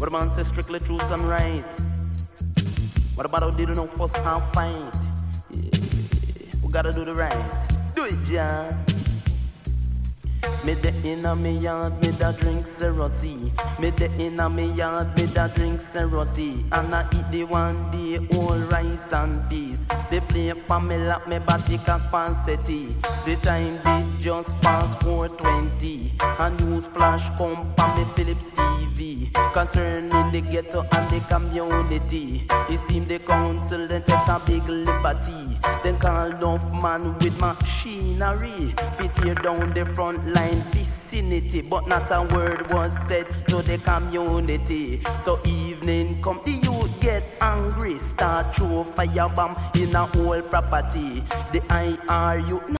What a man says strictly truth and right. What about how did you know first and fight? Yeah, we gotta do the right. Do it, John. Me de inna me yard, me da drink Cerosy. Me de inna me yard, me da drink Cerosy. And I eat the one day old rice and peas. They play Pamela, me body can pansety. The time did just pass 4:20. And news flash come pa me Philips TV. Concerning the ghetto and the community. It seemed the council then take a big liberty. Then called off man with machinery. Fit tear down the front line vicinity, but not a word was said to the community. So evening come, the youth get angry, start throw fire bomb in a whole property. The IRU